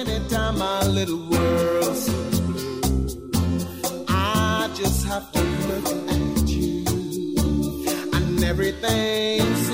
Anytime my little world seems blue, I just have to look at you, and everything